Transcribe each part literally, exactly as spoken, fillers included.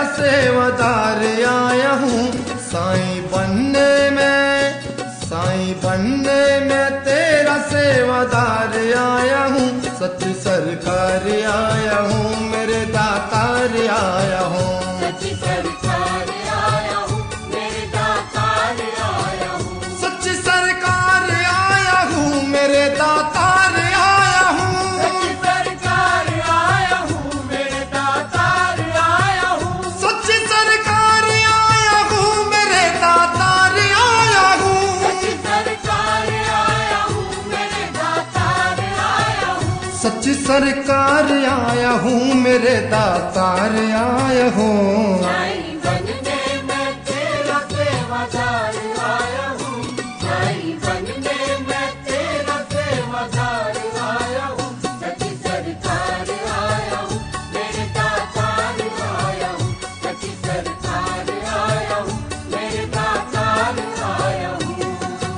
सेवादार आया हूँ साईं बनने में, साईं बनने में तेरा सेवादार आया हूँ। सच्ची सरकार आया हूँ मेरे दातार आया हूँ, सच्ची सरकार आया हूँ मेरे दातार आया हूँ, सच्ची सरकार आया हूँ मेरे दातार आया हूँ, सच्ची सरकार आया हूँ मेरे दातार आया हूँ, सच्ची सरकार आया हूँ मेरे दातार आया हूँ, सच्ची सरकार आया हूँ मेरे दातार आया हूँ, सच्ची सरकार आया हूँ मेरे दातार आया हूँ। साईं बनने में तेरा सेवादार आया हूँ, साईं बनने में तेरा सेवादार आया हूँ, सच्ची सरकार आया हूँ मेरे दातार आया हूँ, सच्ची सरकार आया हूँ मेरे दातार आया हूँ।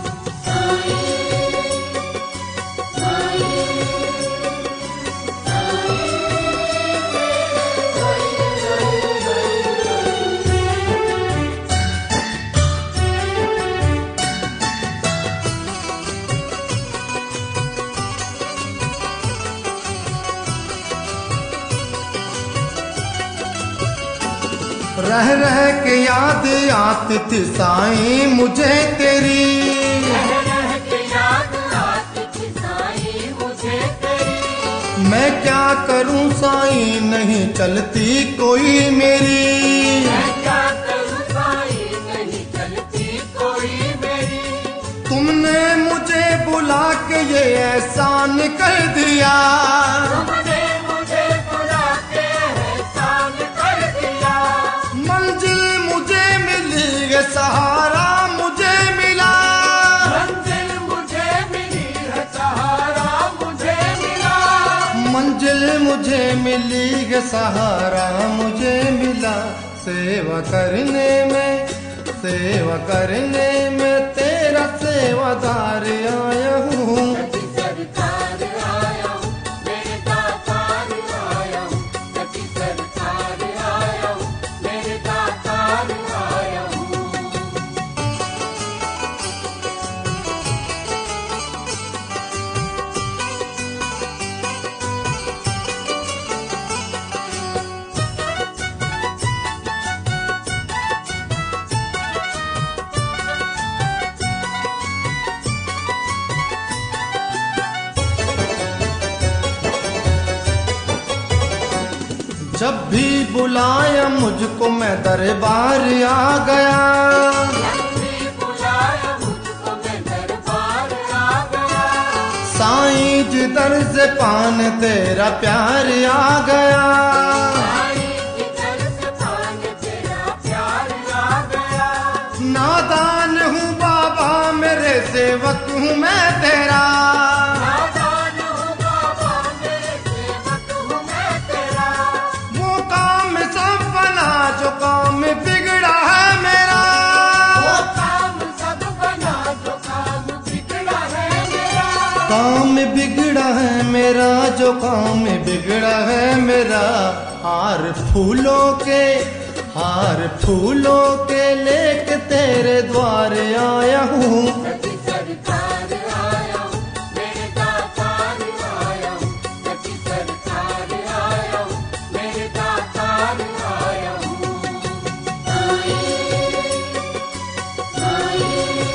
साईं साईं रह रह के याद आती थी साईं मुझे तेरी, रह रह के याद आती थी साईं मुझे तेरी, मैं क्या करूं साईं नहीं चलती कोई मेरी, मैं क्या करूं साईं नहीं चलती कोई मेरी, तुमने मुझे बुला के ये एहसान कर दिया, तुमने मुझे बुला के एहसान कर दिया, मंजिल मुझे मिली ये सहारा मुझे मिला, मंजिल मुझे मिली है सहारा मुझे मिला, मंजिल मुझे मिली ये सहारा मुझे मिला। सेवा करने में, सेवा करने में तेरा सेवादार आया हूँ, सच्ची सरकार आया हूँ मेरे दातार आया हूँ, सच्ची सरकार आया हूँ मेरे दातार आया हूँ। जब भी बुलाया मुझको मैं दरबार आ गया, जब भी बुलाया मुझको मैं दरबार आ गया, साईं जिधर से पान तेरा प्यार आ गया, साईं जिधर से पान तेरा प्यार आ गया, नादान हूँ बाबा मेरे सेवक हूँ मैं तेरा, नादान हूँ बाबा मेरे सेवक हूँ मैं तेरा, वो काम सब बना जो काम बिगड़ा है मेरा, वो काम सब बना जो काम बिगड़ा है मेरा, काम बिगड़ा है मेरा जो काम बिगड़ा है मेरा। हार फूलों के, हार फूलों के लेके तेरे द्वार आया हूँ, सच्ची सरकार आया हूँ मेरे दातार आया हूँ, सच्ची सरकार आया हूँ मेरे दातार आया हूँ। साईं साईं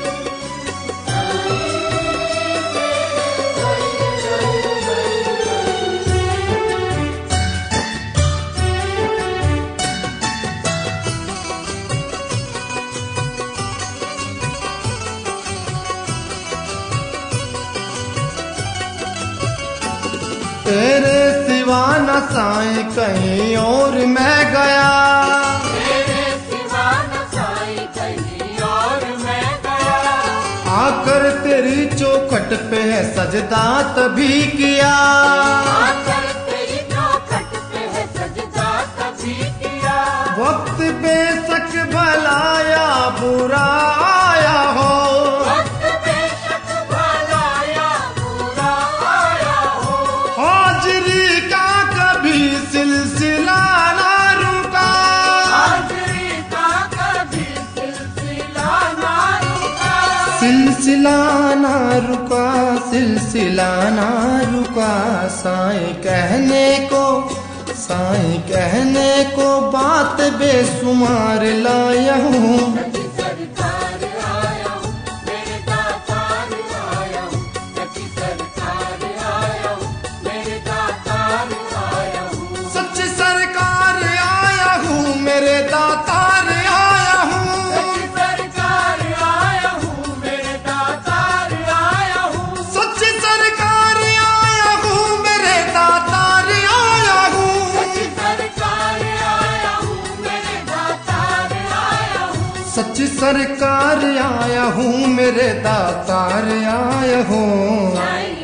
तेरे सिवा न साईं कहीं और मैं गया, तेरे सिवा न साईं कहीं और मैं गया, आकर तेरी चौखट पे है सजदा तभी किया, आकर तेरी चौखट पे है सजदा तभी किया, वक्त बेशक भला या बुरा आया हो, वक्त बेशक भला या बुरा आया हो, हाजिरी का कभी सिलसिला ना रुका, सिलसिला ना रुका, सिलसिला ना रुका, साईं कहने को, साईं कहने को बात बेशुमार लाया हूँ। सच्ची सरकार आया हूँ, मेरे दातार आया हूँ, सच्ची सरकार आया हूँ, मेरे दातार आया हूँ। सच्ची सरकार आया हूँ, मेरे दातार आया हूँ। सच्ची सरकार आया हूँ, मेरे दातार आया हूँ। सच्ची सरकार आया हूँ, मेरे दातार आया हूँ। सच्ची सरकार आया हूँ, मेरे दातार आया हूँ। सच्ची सरकार आया हूँ, मेरे दातार आया हूँ। साईं